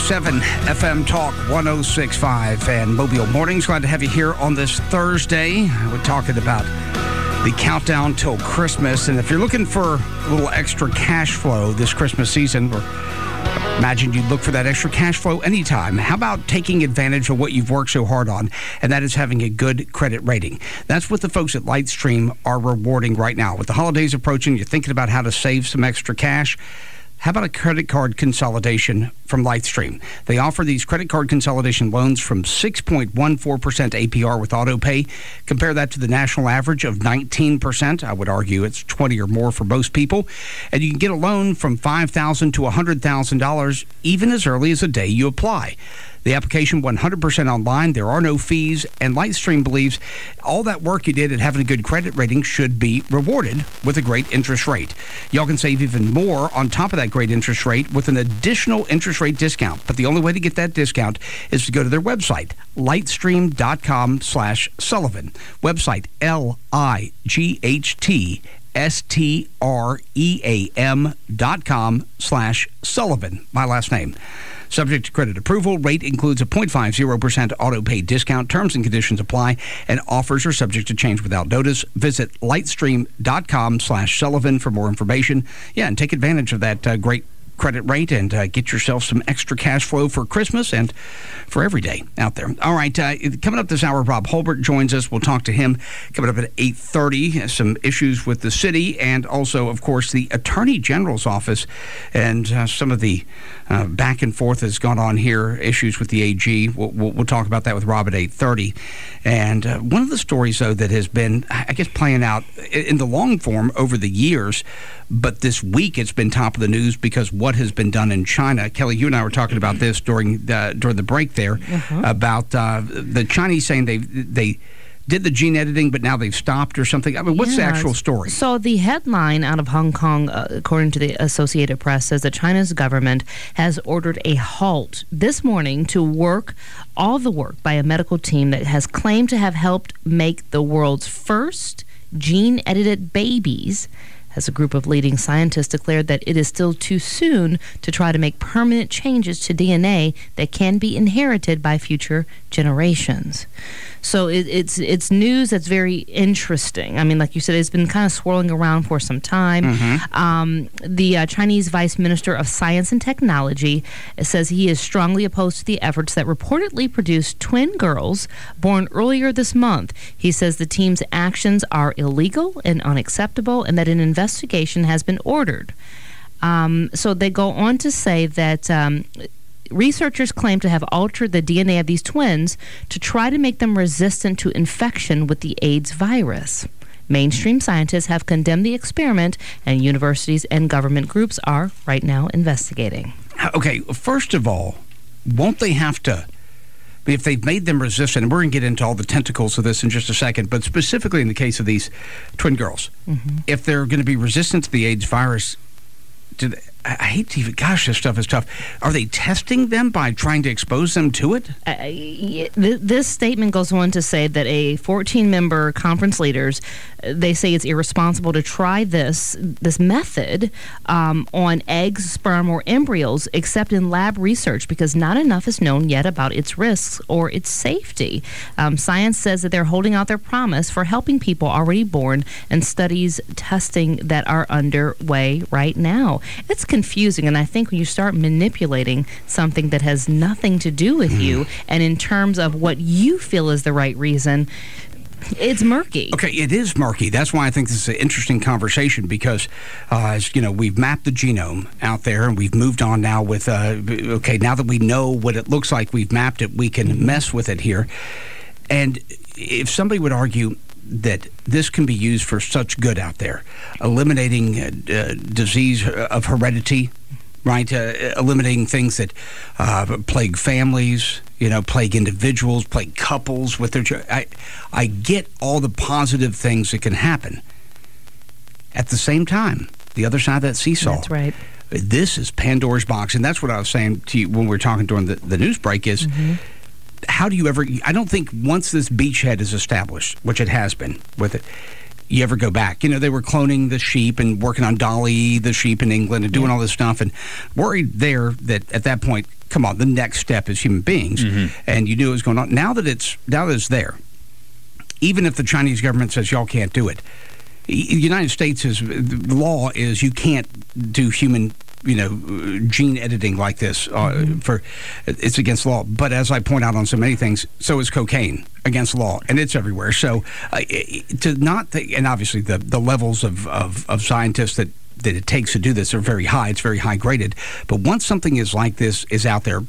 106.7 FM Talk 106.5 and Mobile Mornings. Glad to have you here on this Thursday. We're talking about the countdown till Christmas. And if you're looking for a little extra cash flow this Christmas season, or imagine you'd look for that extra cash flow anytime. How about taking advantage of what you've worked so hard on, and that is having a good credit rating? That's what the folks at Lightstream are rewarding right now. With the holidays approaching, you're thinking about how to save some extra cash. How about a credit card consolidation from Lightstream? They offer these credit card consolidation loans from 6.14% APR with AutoPay. Compare that to the national average of 19%. I would argue it's 20 or more for most people. And you can get a loan from $5,000 to $100,000 even as early as the day you apply. The application 100% online. There are no fees, and Lightstream believes all that work you did at having a good credit rating should be rewarded with a great interest rate. Y'all can save even more on top of that great interest rate with an additional interest rate discount. But the only way to get that discount is to go to their website, lightstream.com/Sullivan. Website lightstream.com/Sullivan. My last name. Subject to credit approval. Rate includes a 0.50% auto pay discount. Terms and conditions apply, and offers are subject to change without notice. Visit lightstream.com/Sullivan for more information. Yeah, and take advantage of that great credit rate and get yourself some extra cash flow for Christmas and for every day out there. All right, coming up this hour, Rob Hulbert joins us. We'll talk to him coming up at 8:30. Some issues with the city, and also, of course, the Attorney General's office and some of the back and forth has gone on here, issues with the AG. We'll talk about that with Rob at 8:30. And one of the stories, though, that has been, I guess, playing out in the long form over the years, but this week it's been top of the news because what has been done in China. Kelly, you and I were talking about this during the break there, about the Chinese saying they did the gene editing, but now they've stopped or something. I mean, what's the actual story? So the headline out of Hong Kong, according to the Associated Press, says that China's government has ordered a halt this morning to all the work by a medical team that has claimed to have helped make the world's first gene-edited babies, as a group of leading scientists declared that it is still too soon to try to make permanent changes to DNA that can be inherited by future generations. So it's news that's very interesting. I mean, like you said, it's been kind of swirling around for some time. The Chinese Vice Minister of Science and Technology says he is strongly opposed to the efforts that reportedly produced twin girls born earlier this month. He says the team's actions are illegal and unacceptable, and that an investigation has been ordered. So they go on to say that researchers claim to have altered the DNA of these twins to try to make them resistant to infection with the AIDS virus. Mainstream scientists have condemned the experiment, and universities and government groups are right now investigating. Okay, first of all, won't they have to, if they've made them resistant, and we're going to get into all the tentacles of this in just a second, but specifically in the case of these twin girls, if they're going to be resistant to the AIDS virus, I hate to even, gosh, this stuff is tough. Are they testing them by trying to expose them to it? This statement goes on to say that 14-member conference leaders, they say it's irresponsible to try this method on eggs, sperm, or embryos, except in lab research, because not enough is known yet about its risks or its safety. Science says that they're holding out their promise for helping people already born, and studies testing that are underway right now. It's confusing, and I think when you start manipulating something that has nothing to do with you, and in terms of what you feel is the right reason, it's murky. Okay, it is murky. That's why I think this is an interesting conversation, because, as you know, we've mapped the genome out there, and we've moved on now with, okay, now that we know what it looks like, we've mapped it, we can mess with it here. And if somebody would argue that this can be used for such good out there, eliminating disease of heredity, right? Eliminating things that plague families, plague individuals, plague couples with their children. I get all the positive things that can happen. At the same time, the other side of that seesaw. That's right. This is Pandora's box, and that's what I was saying to you when we were talking during the news break is, how do you ever, I don't think once this beachhead is established, which it has been with it, you ever go back. They were cloning the sheep and working on Dolly the sheep in England and doing all this stuff, and worried there that at that point come on, the next step is human beings, and you knew it was going on. Now that it's there, even if the Chinese government says y'all can't do it, the United States the law is you can't do human gene editing like this. It's against law. But as I point out on so many things, so is cocaine against law, and it's everywhere. So to not think, and obviously the levels of scientists that it takes to do this are very high. It's very high graded. But once something is like this is out there,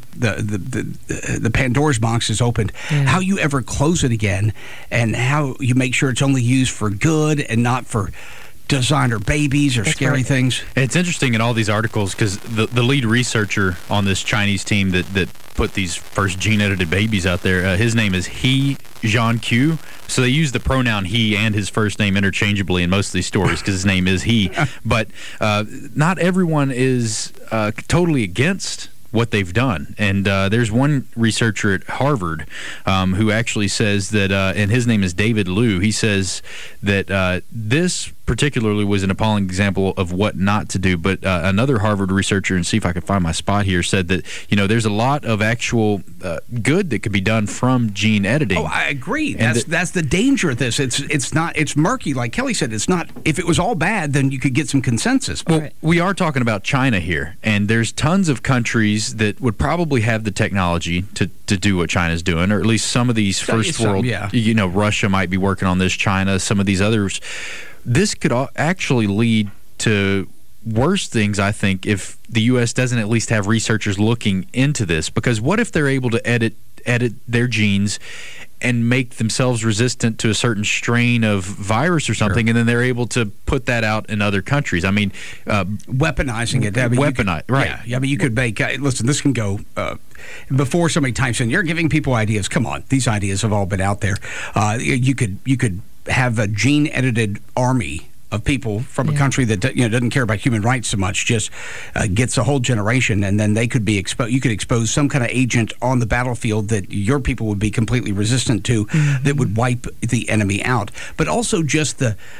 the Pandora's box is opened. Yeah. How you ever close it again, and how you make sure it's only used for good and not for designer babies or scary things. It's interesting in all these articles because the lead researcher on this Chinese team that put these first gene-edited babies out there, his name is He Jiankui. So they use the pronoun he and his first name interchangeably in most of these stories because his name is he. But not everyone is totally against what they've done. And there's one researcher at Harvard who actually says that, and his name is David Liu, he says that this particularly was an appalling example of what not to do. But another Harvard researcher, and see if I can find my spot here, said that, there's a lot of actual good that could be done from gene editing. Oh, I agree. That's the danger of this. It's murky. Like Kelly said, it's not, if it was all bad, then you could get some consensus. Well, we are talking about China here, and there's tons of countries that would probably have the technology to do what China's doing, or at least some of these first world, Russia might be working on this, China, some of these others. This could actually lead to worse things, I think, if the U.S. doesn't at least have researchers looking into this. Because what if they're able to edit their genes and make themselves resistant to a certain strain of virus or something, and then they're able to put that out in other countries? I mean, weaponizing it. Right. Yeah, I mean, you could make, listen, this can go, before somebody types in, you're giving people ideas. Come on, these ideas have all been out there. You could have a gene-edited army of people from a country that doesn't care about human rights so much, just gets a whole generation, and then they could be exposed. You could expose some kind of agent on the battlefield that your people would be completely resistant to, that would wipe the enemy out. But also just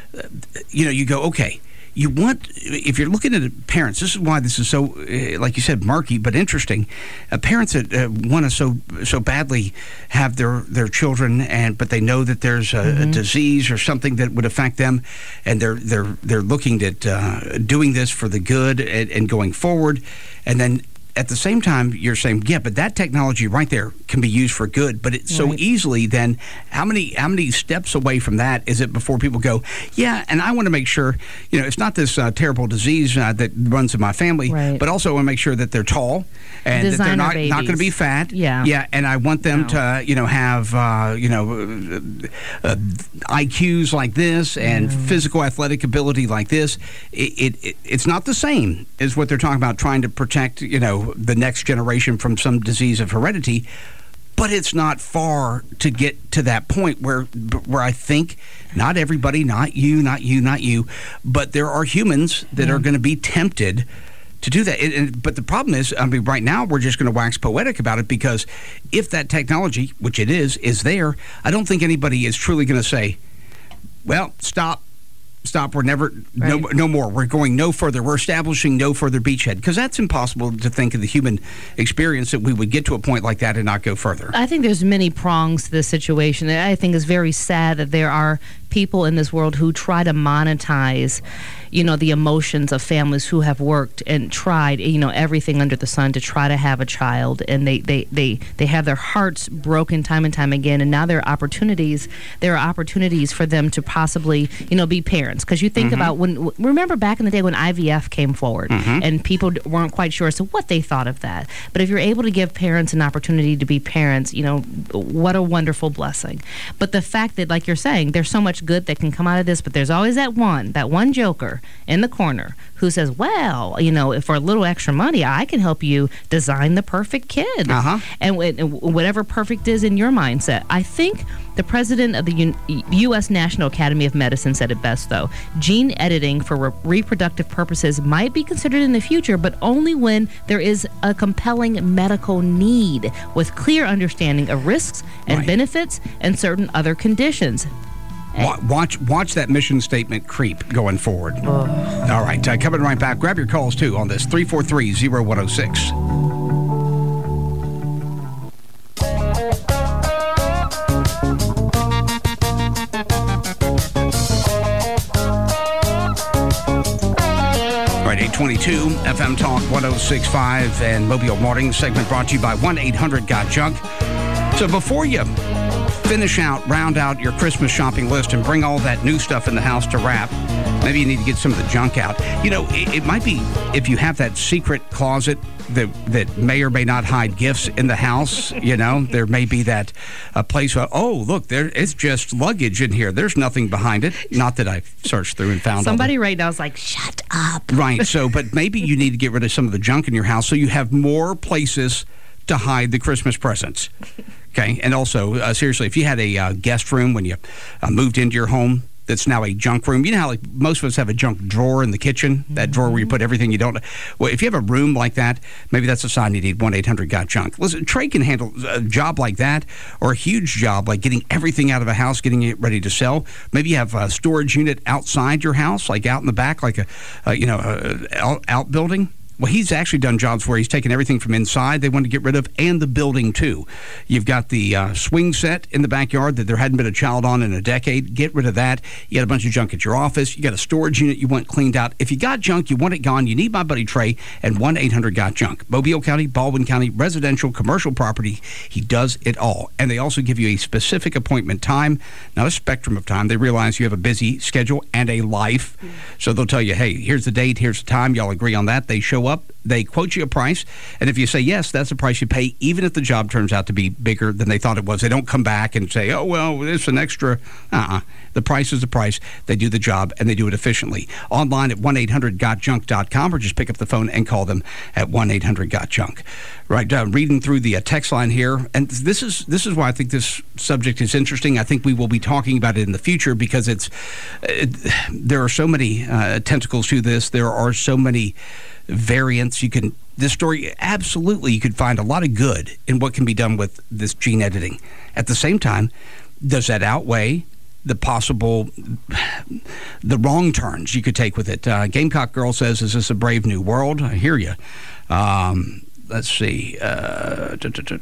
you go, okay, you want, if you're looking at parents, this is why this is so, like you said, murky but interesting. Parents that want to so badly have their children, but they know that there's a disease or something that would affect them, and they're looking at doing this for the good and going forward, and then at the same time, you're saying, yeah, but that technology right there can be used for good. But it's so easily, then how many steps away from that is it before people go, yeah, and I want to make sure, it's not this terrible disease that runs in my family, but also I want to make sure that they're tall and designer that they're not going to be fat. Yeah, and I want them to, have, IQs like this and physical athletic ability like this. It's not the same as what they're talking about, trying to protect, the next generation from some disease of heredity, but it's not far to get to that point where I think not everybody, not you, but there are humans that are going to be tempted to do that. But the problem is, I mean, right now we're just going to wax poetic about it, because if that technology, which it is there, I don't think anybody is truly going to say, well, stop, we're never, no more. We're going no further. We're establishing no further beachhead, because that's impossible to think of the human experience that we would get to a point like that and not go further. I think there's many prongs to this situation. I think it's very sad that there are people in this world who try to monetize, the emotions of families who have worked and tried, everything under the sun to try to have a child, and they have their hearts broken time and time again, and now there are opportunities for them to possibly, be parents. Because you think about remember back in the day when IVF came forward, and people weren't quite sure so what they thought of that. But if you're able to give parents an opportunity to be parents, what a wonderful blessing. But the fact that, like you're saying, there's so much good that can come out of this, but there's always that one joker in the corner who says, well, for a little extra money, I can help you design the perfect kid. And whatever perfect is in your mindset. I think the president of the U.S. National Academy of Medicine said it best, though. Gene editing for reproductive purposes might be considered in the future, but only when there is a compelling medical need with clear understanding of risks and benefits and certain other conditions. Watch that mission statement creep going forward. All right, coming right back. Grab your calls, too, on this 343-0106. 722 FM Talk 106.5 and Mobile Morning segment brought to you by 1-800-GOT-JUNK. So before you round out your Christmas shopping list and bring all that new stuff in the house to wrap, maybe you need to get some of the junk out. You know, it might be if you have that secret closet that may or may not hide gifts in the house. You know, there may be that place where, oh, look, it's just luggage in here. There's nothing behind it. Not that I've searched through and found somebody right now is like, shut up. Right. So, but maybe you need to get rid of some of the junk in your house so you have more places to hide the Christmas presents. Okay. And also, seriously, if you had a guest room when you moved into your home that's now a junk room, you know how like most of us have a junk drawer in the kitchen, that drawer where you put everything you don't. Well, if you have a room like that, maybe that's a sign you need 1-800-GOT-JUNK. Listen, Trey can handle a job like that or a huge job like getting everything out of a house, getting it ready to sell. Maybe you have a storage unit outside your house, like out in the back, like a outbuilding. Well, he's actually done jobs where he's taken everything from inside they want to get rid of and the building, too. You've got the swing set in the backyard that there hadn't been a child on in a decade. Get rid of that. You got a bunch of junk at your office. You got a storage unit you want cleaned out. If you got junk, you want it gone, you need my buddy Trey and 1-800-GOT-JUNK. Mobile County, Baldwin County, residential, commercial property. He does it all. And they also give you a specific appointment time, not a spectrum of time. They realize you have a busy schedule and a life. So they'll tell you, hey, here's the date, here's the time. Y'all agree on that. They show up, they quote you a price, and if you say yes, that's the price you pay, even if the job turns out to be bigger than they thought it was. They don't come back and say, oh, well, it's an extra. The price is the price. They do the job, and they do it efficiently. Online at 1-800-GOT-JUNK.com, or just pick up the phone and call them at 1-800-GOT-JUNK. Right, reading through the text line here, and this is why I think this subject is interesting. I think we will be talking about it in the future because there are so many tentacles to this. There are so many variants. This story, absolutely, you could find a lot of good in what can be done with this gene editing. At the same time, does that outweigh the wrong turns you could take with it? Gamecock Girl says, is this a brave new world? I hear you. Let's see. There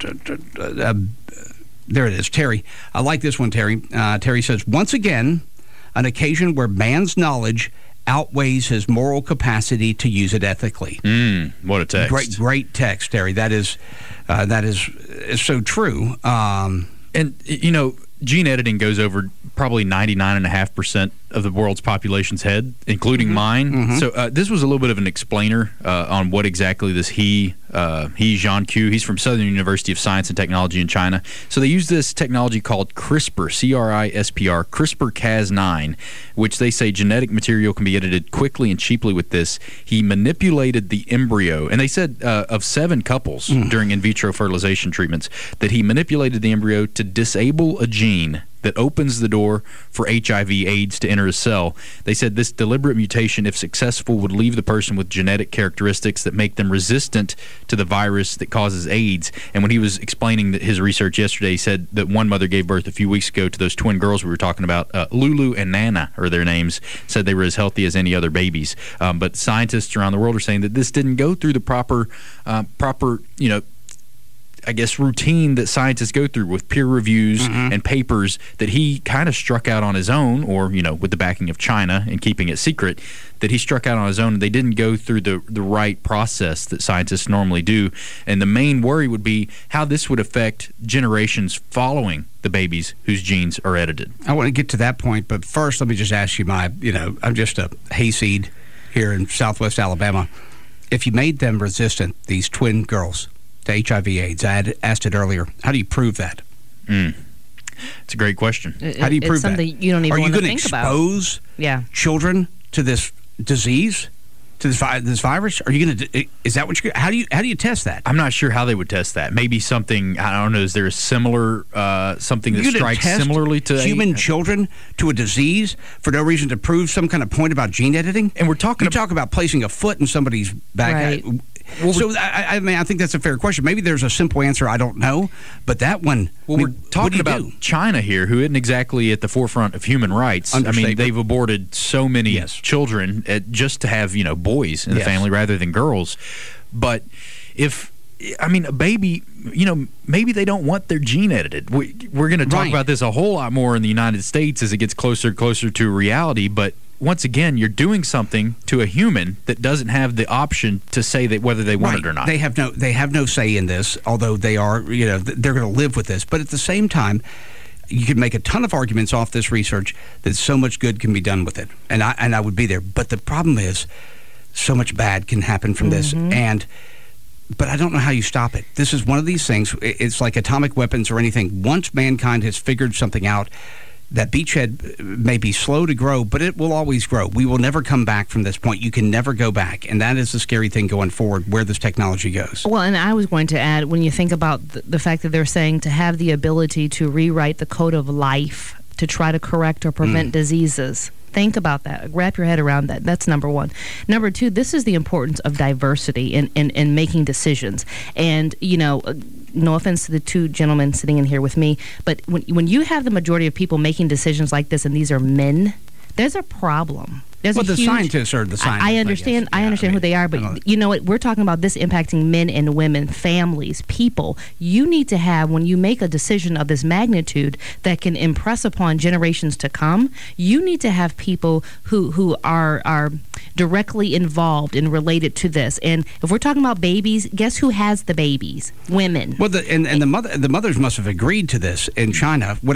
it is. Terry. I like this one, Terry. Terry says, once again, an occasion where man's knowledge outweighs his moral capacity to use it ethically. What a text. Great text, Terry. That is so true. And, you know, gene editing goes over probably 99.5% of the world's population's head, including mine. Mm-hmm. So this was a little bit of an explainer on what exactly this he, Zhan Q, he's from Southern University of Science and Technology in China. So they use this technology called CRISPR, CRISPR, CRISPR-Cas9, which they say genetic material can be edited quickly and cheaply with this. He manipulated the embryo, and they said of 7 couples during in vitro fertilization treatments that he manipulated the embryo to disable a gene that opens the door for HIV/AIDS to enter a cell. They said this deliberate mutation, if successful, would leave the person with genetic characteristics that make them resistant to the virus that causes AIDS. And when he was explaining his research yesterday, he said that one mother gave birth a few weeks ago to those twin girls we were talking about. Lulu and Nana are their names. Said they were as healthy as any other babies. But scientists around the world are saying that this didn't go through the proper, I guess, routine that scientists go through with peer reviews and papers that he kind of struck out on his own, or, with the backing of China and keeping it secret, that he struck out on his own. They didn't go through the right process that scientists normally do. And the main worry would be how this would affect generations following the babies whose genes are edited. I want to get to that point, but first let me just ask you I'm just a hayseed here in Southwest Alabama. If you made them resistant, these twin girls, to HIV/AIDS. I had asked it earlier. How do you prove that? It's a great question. How do you prove it's something that? You don't even want to think about. Are you going to expose children to this disease, to this virus? Are you going to? Is that what you? How do you test that? I'm not sure how they would test that. Maybe something, I don't know. Is there a similar something that strikes similarly to human children to a disease for no reason to prove some kind of point about gene editing? And we're talking. Talk about placing a foot in somebody's back. Right. Well, so I think that's a fair question. Maybe there's a simple answer. I don't know, but that one. Well, we're talking about China here, who isn't exactly at the forefront of human rights. I mean, they've aborted so many children just to have boys in the family rather than girls. But a baby, maybe they don't want their gene edited. We're going to talk about this a whole lot more in the United States as it gets closer and closer to reality, but once again, you're doing something to a human that doesn't have the option to say that whether they want it or not. They have no say in this, although they are, they're going to live with this. But at the same time, you could make a ton of arguments off this research that so much good can be done with it, and I would be there. But the problem is, so much bad can happen from this, but I don't know how you stop it. This is one of these things. It's like atomic weapons or anything. Once mankind has figured something out, that beachhead may be slow to grow, but it will always grow. We will never come back from this point. You can never go back, and that is the scary thing going forward, where this technology goes. Well, and I was going to add, when you think about the fact that they're saying to have the ability to rewrite the code of life to try to correct or prevent diseases. Think about that. Wrap your head around that. That's number one. Number two, this is the importance of diversity in making decisions. And, no offense to the two gentlemen sitting in here with me, but when you have the majority of people making decisions like this and these are men, there's a problem. The scientists are the scientists. I understand. I understand who they are, but you know what? We're talking about this impacting men and women, families, people. You need to have, when you make a decision of this magnitude that can impress upon generations to come, you need to have people who are directly involved and related to this. And if we're talking about babies, guess who has the babies? Women. Well, the mothers must have agreed to this in China. What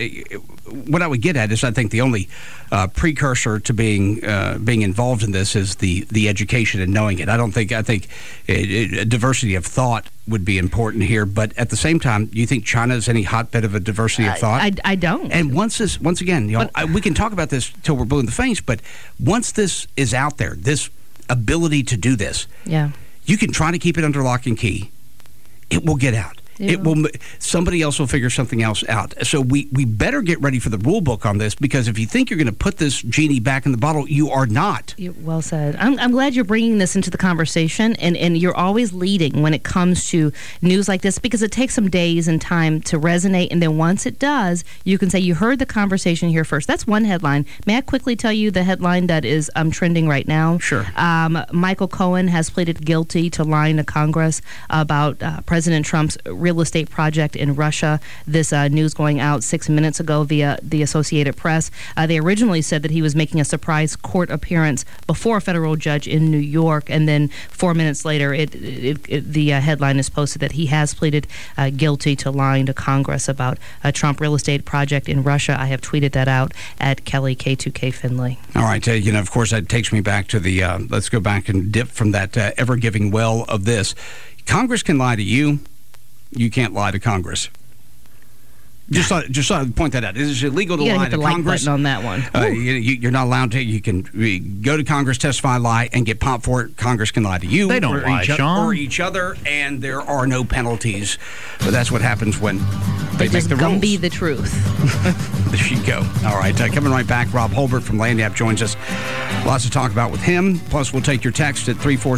I would get at is, I think the only precursor to being involved in this is the education and knowing it. I think a diversity of thought would be important here, but at the same time, you think China is any hotbed of a diversity of thought? I don't. And once again, we can talk about this till we're blue in the face, but once this is out there, this ability to do this, you can try to keep it under lock and key. It will get out. Somebody else will figure something else out. So we better get ready for the rule book on this, because if you think you're going to put this genie back in the bottle, you are not. Well said. I'm glad you're bringing this into the conversation, and you're always leading when it comes to news like this, because it takes some days and time to resonate, and then once it does, you can say you heard the conversation here first. That's one headline. May I quickly tell you the headline that is trending right now? Sure. Michael Cohen has pleaded guilty to lying to Congress about President Trump's real estate project in Russia. This news going out 6 minutes ago via the Associated Press. They originally said that he was making a surprise court appearance before a federal judge in New York, and then 4 minutes later, the headline is posted that he has pleaded guilty to lying to Congress about a Trump real estate project in Russia. I have tweeted that out at Kelly K2K Finley. All right, of course, that takes me back to the. Let's go back and dip from that ever-giving well of this. Congress can lie to you. You can't lie to Congress. Just thought to point that out. It is illegal to lie to Congress. On that one. You're not allowed to. You can go to Congress, testify, lie, and get popped for it. Congress can lie to you. They don't lie, Sean. Or each other, and there are no penalties. But that's what happens when they make the rules. Just Gumby the truth. There you go. All right, coming right back, Rob Holbert from Lagniappe joins us. Lots to talk about with him. Plus, we'll take your text at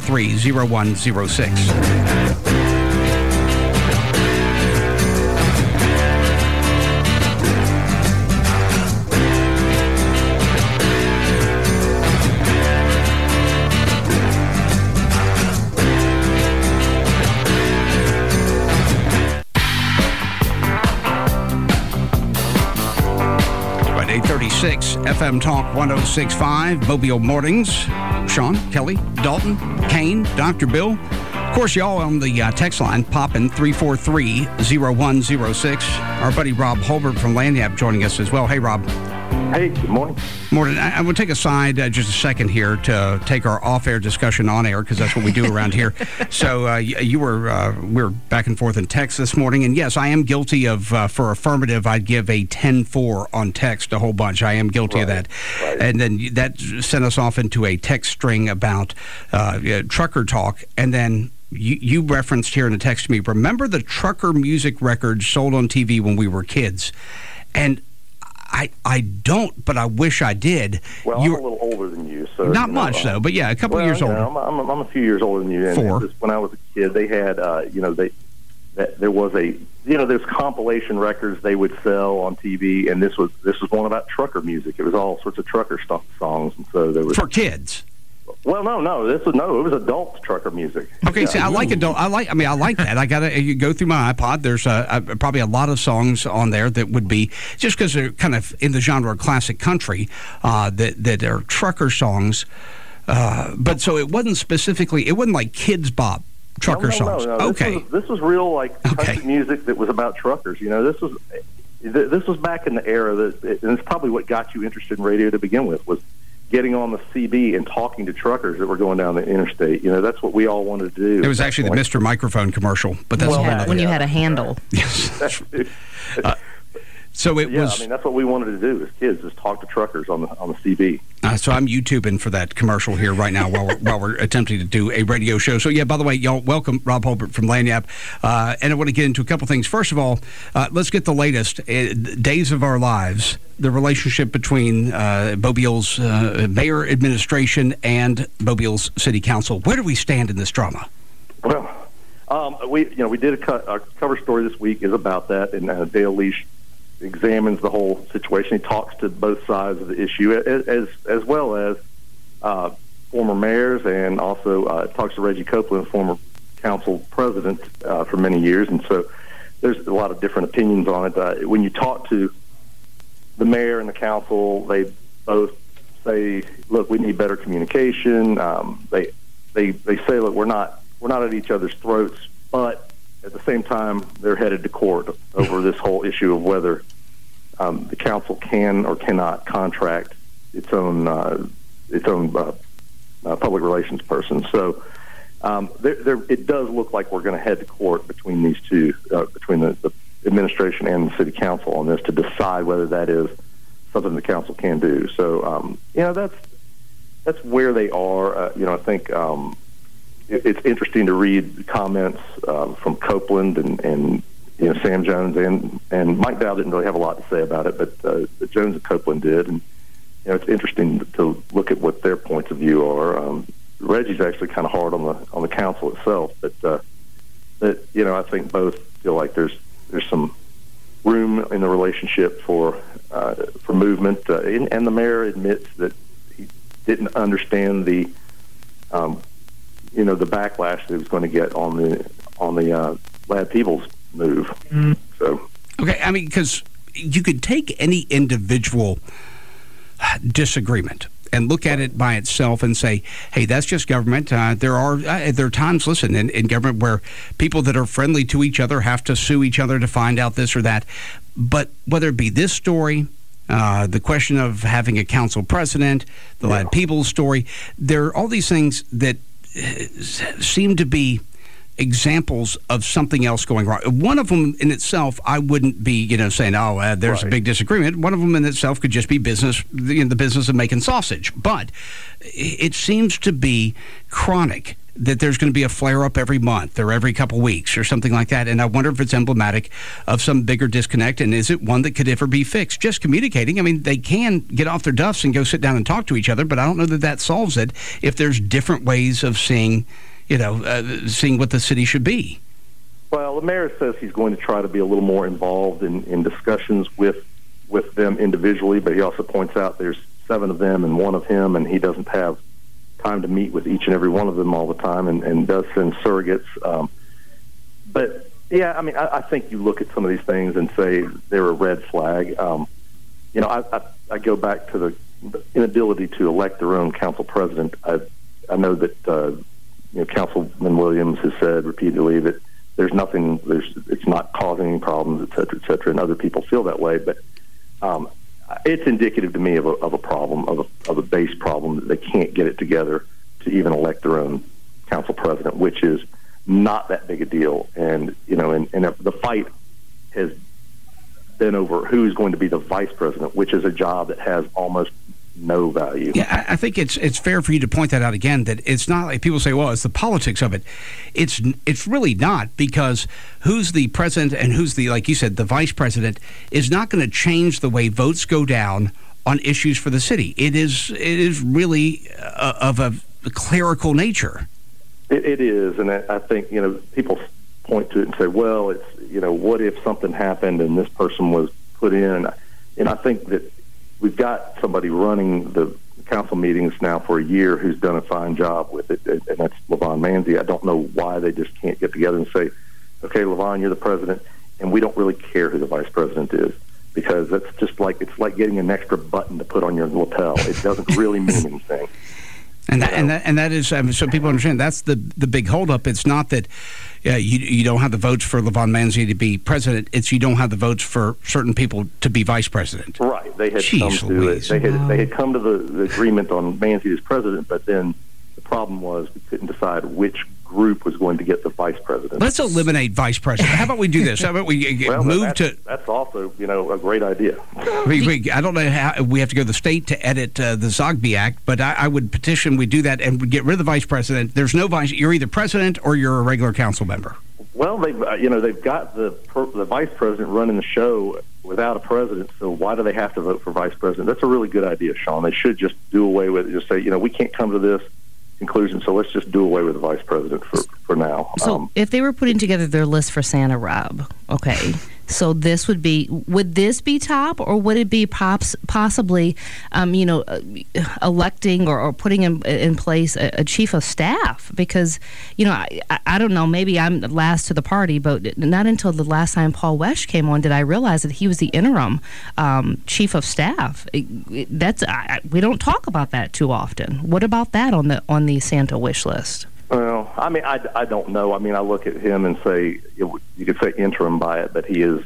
343-0106. FM Talk 106.5, Mobile Mornings. Sean, Kelly, Dalton, Kane, Dr. Bill. Of course, y'all on the text line, popping 343-0106. Our buddy Rob Holbert from Lagniappe joining us as well. Hey, Rob. Hey, good morning. Morning. I will take a side just a second here to take our off-air discussion on air, because that's what we do around here. So we were back and forth in text this morning, and yes, I am guilty of, for affirmative, I'd give a 10-4 on text a whole bunch. I am guilty of that. Right. And then that sent us off into a text string about trucker talk, and then you referenced here in a text to me, remember the trucker music records sold on TV when we were kids? And I don't, but I wish I did. Well, I'm a little older than you, so not much though. But yeah, a couple years older. I'm a few years older than you. And 4. When I was a kid, they had, there was there's compilation records they would sell on TV, and this was one about trucker music. It was all sorts of trucker songs, and so there was for kids. Well, no. It was adult trucker music. Okay, see, I like adult. I like that. You go through my iPod. There's probably a lot of songs on there that would be just because they're kind of in the genre of classic country that are trucker songs. But so it wasn't specifically. It wasn't like Kids Bop trucker songs. No. Okay, this was real like country music that was about truckers. This was back in the era and it's probably what got you interested in radio to begin with, was getting on the CB and talking to truckers that were going down the interstate. That's what we all wanted to do. It was actually the Mr. Microphone commercial, but that's when you had a handle. Yes. So it was. I mean, that's what we wanted to do as kids, is talk to truckers on the CB. So I'm YouTubing for that commercial here right now while we're attempting to do a radio show. So yeah, by the way, y'all, welcome Rob Hulbert from Lagniappe, and I want to get into a couple things. First of all, let's get the latest days of our lives. The relationship between Mobile's mayor administration and Mobile's city council. Where do we stand in this drama? Well, we did a cover story this week is about that, and Dale Leash examines the whole situation. He talks to both sides of the issue, as well as former mayors, and also talks to Reggie Copeland, former council president for many years. And so there's a lot of different opinions on it. When you talk to the mayor and the council, they both say, "Look, we need better communication." They say, "Look, we're not at each other's throats," but at the same time, they're headed to court over this whole issue of whether the council can or cannot contract its own public relations person. So it does look like we're going to head to court between these two, between the administration and the city council on this, to decide whether that is something the council can do. So that's where they are. I think. It's interesting to read the comments from Copeland and Sam Jones and Mike Dow didn't really have a lot to say about it, but Jones and Copeland did, and it's interesting to look at what their points of view are. Reggie's actually kind of hard on the council itself, but I think both feel like there's some room in the relationship for movement, and the mayor admits that he didn't understand the backlash that he was going to get on the Ladd-Peebles move. Mm-hmm. So, okay, I mean, because you could take any individual disagreement and look at it by itself and say, hey, that's just government. There are times, listen, in government where people that are friendly to each other have to sue each other to find out this or that. But whether it be this story, the question of having a council president, the Ladd-Peebles story, there are all these things that seem to be examples of something else going wrong. One of them in itself, I wouldn't be, saying, there's a big disagreement. One of them in itself could just be business, the business of making sausage. But it seems to be chronic, that there's going to be a flare-up every month or every couple weeks or something like that. And I wonder if it's emblematic of some bigger disconnect, and is it one that could ever be fixed? Just communicating. I mean, they can get off their duffs and go sit down and talk to each other, but I don't know that solves it if there's different ways of seeing what the city should be. Well, the mayor says he's going to try to be a little more involved in discussions with them individually, but he also points out there's 7 of them and 1 of him, and he doesn't have time to meet with each and every one of them all the time, and does send surrogates. But, yeah, I mean, I think you look at some of these things and say they're a red flag. I go back to the inability to elect their own council president. I know that Councilman Williams has said repeatedly that it's not causing any problems, et cetera, and other people feel that way. But it's indicative to me of a problem, of a base problem, that they can't get it together to even elect their own council president, which is not that big a deal. And the fight has been over who's going to be the vice president, which is a job that has almost no value. Yeah, I think it's fair for you to point that out again, that it's not like people say, well, it's the politics of it. It's really not, because who's the president and who's the, like you said, the vice president is not going to change the way votes go down on issues for the city. It is really of a clerical nature. It is, and I think people point to it and say, well, it's what if something happened and this person was put in, and I think that we've got somebody running the council meetings now for a year who's done a fine job with it, and that's LaVon Manzi. I don't know why they just can't get together and say, okay, LaVon, you're the president, and we don't really care who the vice president is, because that's just like, it's like getting an extra button to put on your lapel. It doesn't really mean anything. And that is, so people understand, that's the big holdup. It's not that you don't have the votes for LaVon Manzi to be president. It's you don't have the votes for certain people to be vice president. Right. They had come to it. They had come to the agreement on Manzi as president, but then the problem was we couldn't decide which group was going to get the vice president. Let's eliminate vice president. How about we do this? How about we move to... That's also, a great idea. I don't know how we have to go to the state to edit the Zogby Act, but I would petition we do that and we get rid of the vice president. There's no vice. You're either president or you're a regular council member. Well, they've got the vice president running the show without a president, so why do they have to vote for vice president? That's a really good idea, Sean. They should just do away with it. Just say, we can't come to this conclusion, so let's just do away with the vice president for now. So if they were putting together their list for Santa, Rob, okay, so would this be top, or would it be possibly, electing or putting in place a chief of staff? Because, I don't know, maybe I'm last to the party, but not until the last time Paul Wesch came on did I realize that he was the interim chief of staff. We don't talk about that too often. What about that on the Santa wish list? Well, I don't know. I look at him and say, you could say interim by it, but he is,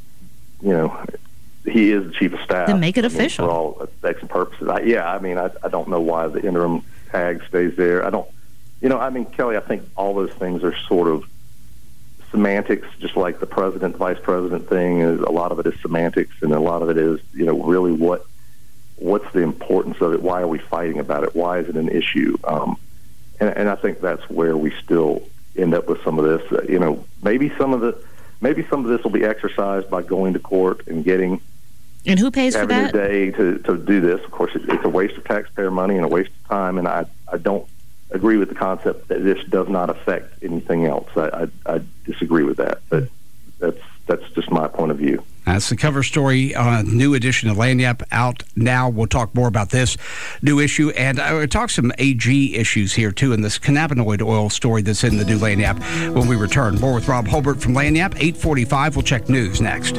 he is the chief of staff. Then make it official. For all effects and purposes. I don't know why the interim tag stays there. Kelly, I think all those things are sort of semantics, just like the president, vice president thing. A lot of it is semantics, and a lot of it is, really what's the importance of it? Why are we fighting about it? Why is it an issue? And I think that's where we still end up with some of this. Maybe some of this will be exercised by going to court and getting. And who pays for that? Having a day to do this. Of course, it's a waste of taxpayer money and a waste of time. And I don't agree with the concept that this does not affect anything else. I disagree with that. But that's just my point of view. That's the cover story on a new edition of Lagniappe out now. We'll talk more about this new issue, and we'll talk some AG issues here, too, in this cannabinoid oil story that's in the new Lagniappe when we return. More with Rob Hulbert from Lagniappe, 8:45. We'll check news next.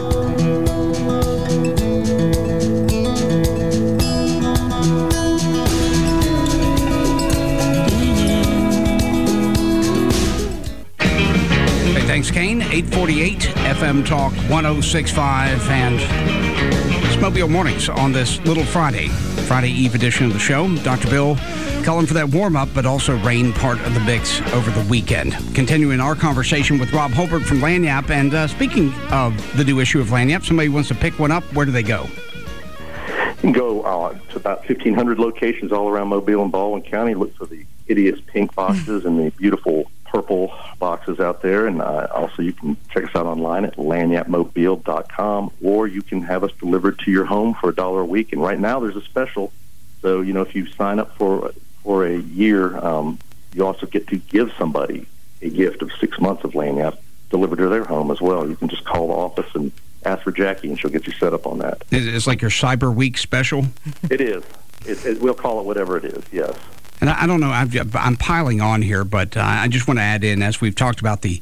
Thanks, Kane. 848 FM Talk 106.5 and it's Mobile Mornings on this little Friday Eve edition of the show. Dr. Bill calling for that warm-up, but also rain part of the mix over the weekend. Continuing our conversation with Rob Hulbert from Lagniappe, and speaking of the new issue of Lagniappe, somebody wants to pick one up. Where do they go? You can go to about 1,500 locations all around Mobile and Baldwin County. Look for the hideous pink boxes and the beautiful purple boxes out there, and also you can check us out online at lagniappemobile.com, or you can have us delivered to your home for $1 a week. And right now there's a special, so if you sign up for a year, you also get to give somebody a gift of 6 months of Lagniappe delivered to their home as well. You can just call the office and ask for Jackie, and she'll get you set up on that. It's like your Cyber Week special? It is. We'll call it whatever it is, yes. And I don't know, I'm piling on here, but I just want to add in, as we've talked about the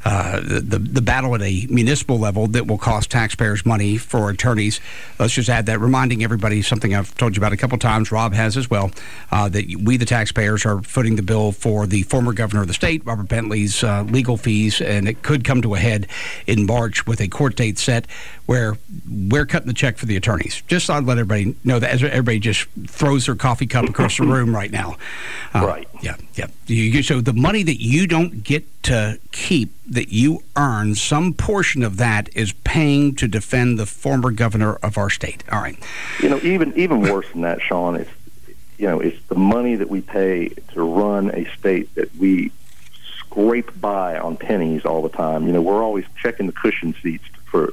battle at a municipal level that will cost taxpayers money for attorneys. Let's just add that, reminding everybody something I've told you about a couple times, Rob has as well, that we, the taxpayers, are footing the bill for the former governor of the state, Robert Bentley's legal fees, and it could come to a head in March with a court date set where we're cutting the check for the attorneys. Just thought I'd let everybody know that, as everybody just throws their coffee cup across the room right now. Right. Yeah. So the money that you don't get to keep, that you earn, some portion of that is paying to defend the former governor of our state. All right. Even worse than that, Sean, it's the money that we pay to run a state that we scrape by on pennies all the time. We're always checking the cushion seats for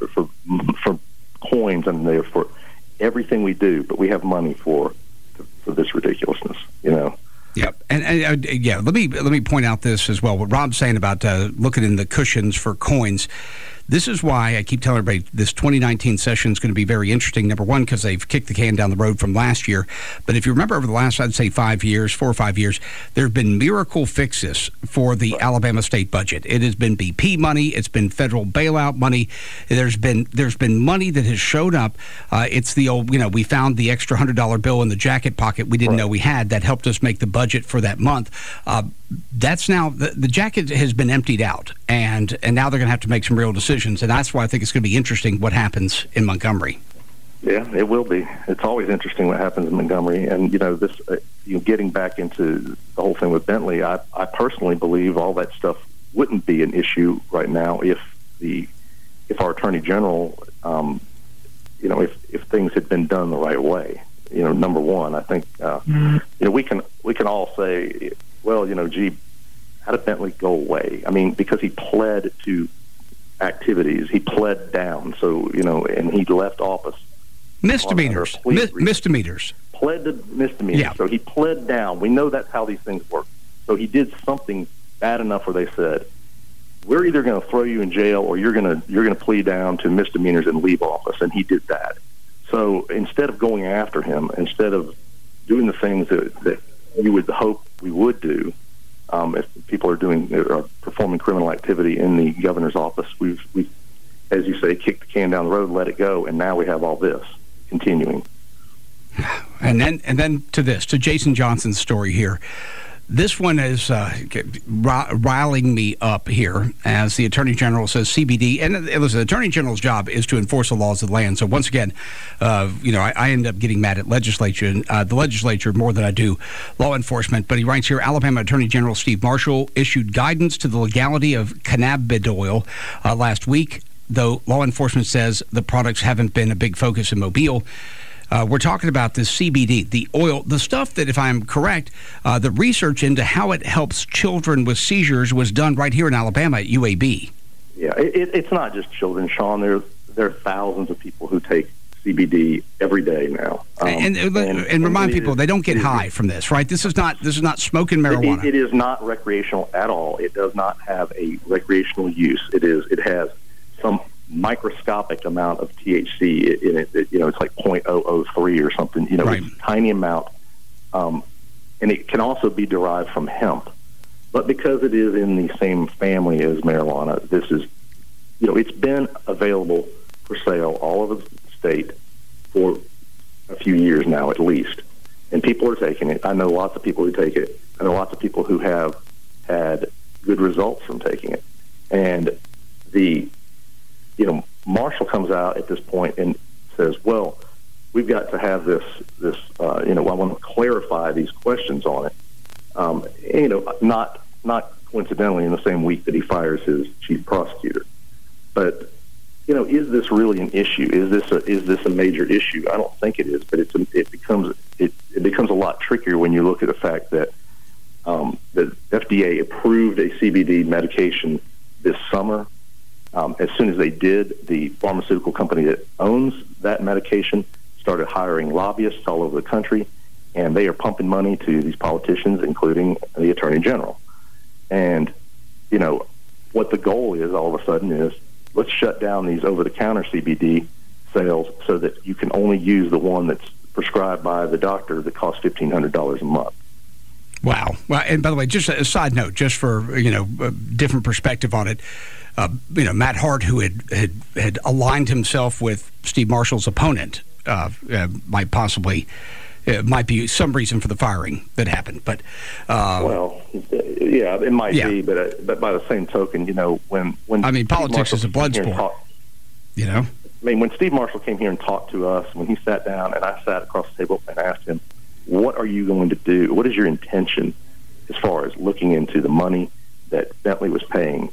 coins in there for everything we do, but we have money for this ridiculousness. Yeah, and let me point out this as well. What Rob's saying about looking in the cushions for coins, This is why I keep telling everybody this 2019 session is going to be very interesting. Number one, because they've kicked the can down the road from last year. But if you remember over the last, I'd say 4 or 5 years, there have been miracle fixes for the Alabama state budget. It has been BP money. It's been federal bailout money. There's been money that has showed up. It's the old, we found the extra $100 bill in the jacket pocket we didn't know we had that helped us make the budget for that month. That's now, the jacket has been emptied out, and now they're going to have to make some real decisions, and that's why I think it's going to be interesting what happens in Montgomery. Yeah, it will be. It's always interesting what happens in Montgomery, and this, getting back into the whole thing with Bentley, I personally believe all that stuff wouldn't be an issue right now if our Attorney General, if things had been done the right way. Number one, I think we can all say, well, gee, how did Bentley go away? I mean, because he pled to activities, he pled down. So and he left office. Misdemeanors. Misdemeanors. Pled to misdemeanors. Yeah. So he pled down. We know that's how these things work. So he did something bad enough where they said, we're either going to throw you in jail or you're going to plead down to misdemeanors and leave office. And he did that. So instead of going after him, instead of doing the things that you would hope we would do, if people are performing criminal activity in the governor's office, we've, as you say, kicked the can down the road, let it go, and now we have all this continuing. And then to Jason Johnson's story here. This one is riling me up here as the Attorney General says CBD. And listen, the Attorney General's job is to enforce the laws of the land. So once again, I end up getting mad at the legislature more than I do law enforcement. But he writes here, Alabama Attorney General Steve Marshall issued guidance to the legality of cannabidiol last week, though law enforcement says the products haven't been a big focus in Mobile. We're talking about this CBD, the oil, the stuff that, if I'm correct, the research into how it helps children with seizures was done right here in Alabama at UAB. Yeah, it's not just children, Sean. There are thousands of people who take CBD every day now. And remind people, they don't get high from this, right? This is not smoking marijuana. It is not recreational at all. It does not have a recreational use. It has some microscopic amount of THC in it. It's like 0.003 or something. Right. It's a tiny amount, and it can also be derived from hemp. But because it is in the same family as marijuana, this is, it's been available for sale all over the state for a few years now, at least, and people are taking it. I know lots of people who take it. I know lots of people who have had good results from taking it, and Marshall comes out at this point and says, well, we've got to have this, I want to clarify these questions on it. Not coincidentally in the same week that he fires his chief prosecutor. But, is this really an issue? Is this a major issue? I don't think it is, but it becomes a lot trickier when you look at the fact that the FDA approved a CBD medication this summer. As soon as they did, the pharmaceutical company that owns that medication started hiring lobbyists all over the country, and they are pumping money to these politicians, including the Attorney General. And, what the goal is all of a sudden is, let's shut down these over-the-counter CBD sales so that you can only use the one that's prescribed by the doctor that costs $1,500 a month. Wow. Well, and by the way, just a side note, just for, a different perspective on it, Matt Hart, who had aligned himself with Steve Marshall's opponent, might be some reason for the firing that happened. But it might be. But by the same token, when politics is a blood sport. When Steve Marshall came here and talked to us, when he sat down and I sat across the table and asked him, what are you going to do? What is your intention as far as looking into the money that Bentley was paying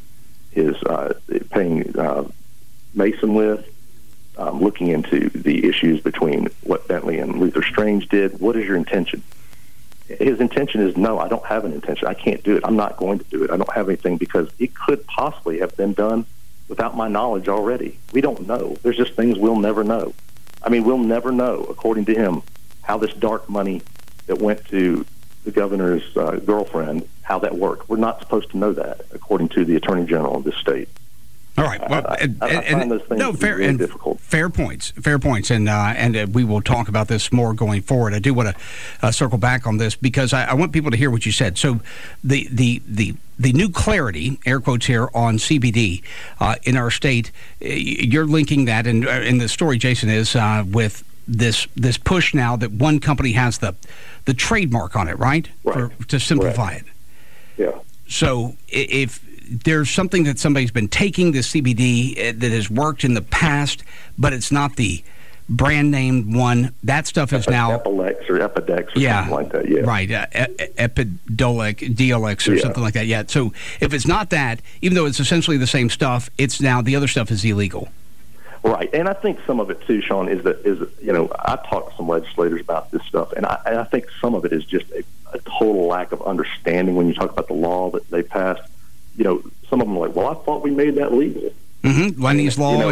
Mason with, looking into the issues between what Bentley and Luther Strange did? What is your intention? His intention is, no, I don't have an intention. I can't do it. I'm not going to do it. I don't have anything because it could possibly have been done without my knowledge already. We don't know. There's just things we'll never know. We'll never know, according to him, how this dark money that went to the governor's girlfriend, how that worked. We're not supposed to know that, according to the Attorney General of this state. All right. Well, I find those things really difficult. Fair points, and we will talk about this more going forward. I do want to circle back on this because I want people to hear what you said. So the new clarity, air quotes here, on CBD in our state, you're linking that, and in the story, Jason, is with this push now that one company has the trademark on it, right? To simplify it. Yeah. So if there's something that somebody's been taking, the CBD, that has worked in the past, but it's not the brand name one, that stuff is now Epilex or Epidex or something like that. Yeah, right. Epidolec, DLX or something like that. Yeah. So if it's not that, even though it's essentially the same stuff, it's now the other stuff is illegal. Right, and I think some of it too, Sean, is I've talked to some legislators about this stuff, and I think some of it is just a total lack of understanding when you talk about the law that they passed. Some of them are like, well, I thought we made that legal. Mm-hmm. Lenny's law,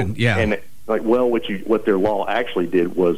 what their law actually did was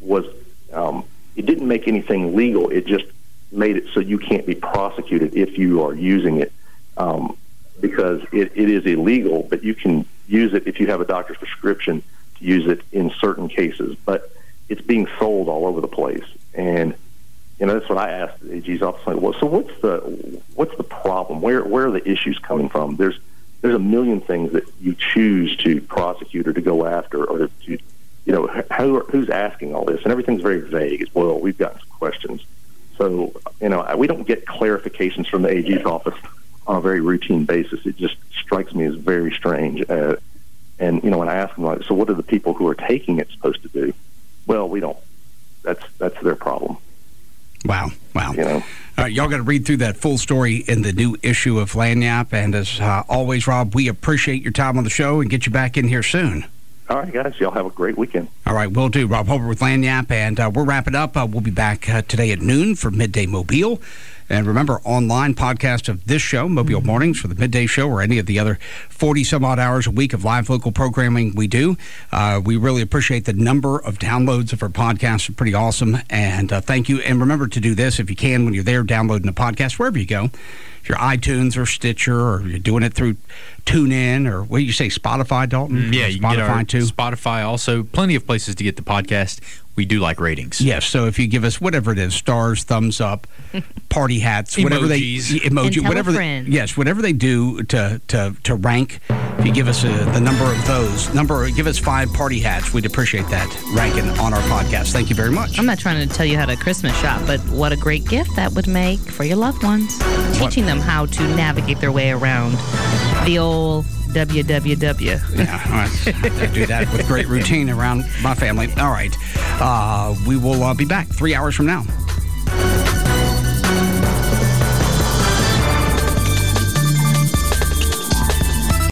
it didn't make anything legal. It just made it so you can't be prosecuted if you are using it, because it is illegal, but you can use it if you have a doctor's prescription to use it in certain cases. But it's being sold all over the place, and that's what I asked the AG's office. Like, well, so what's the problem? Where are the issues coming from? There's a million things that you choose to prosecute or to go after, or to who's asking all this, and everything's very vague as well. We've gotten some questions, so we don't get clarifications from the AG's office on a very routine basis. It just strikes me as very strange. And when I ask them, like, so what are the people who are taking it supposed to do? Well, we don't. That's their problem. Wow. All right, y'all got to read through that full story in the new issue of Lagniappe. And as always, Rob, we appreciate your time on the show and get you back in here soon. All right, guys. Y'all have a great weekend. All right, we'll do. Rob Holbert with Lagniappe, and we're wrapping up. We'll be back today at noon for Midday Mobile. And remember, online podcast of this show, Mobile Mornings, for the Midday Show, or any of the other 40-some-odd hours a week of live local programming we do. We really appreciate the number of downloads of our podcasts. It's pretty awesome. And thank you. And remember to do this, if you can, when you're there downloading the podcast, wherever you go. If you're iTunes or Stitcher, or you're doing it through TuneIn, or what do you say, Spotify, Dalton? Yeah, you can Spotify get too. Spotify also. Plenty of places to get the podcast. We do like ratings. Yes, so if you give us whatever it is, stars, thumbs up, party hats, whatever whatever they do to rank. If you give us the number of those, give us 5 party hats. We'd appreciate that ranking on our podcast. Thank you very much. I'm not trying to tell you how to Christmas shop, but what a great gift that would make for your loved ones. Teaching them how to navigate their way around the old www. Yeah, all right. I do that with great routine around my family. All right. We will be back 3 hours from now.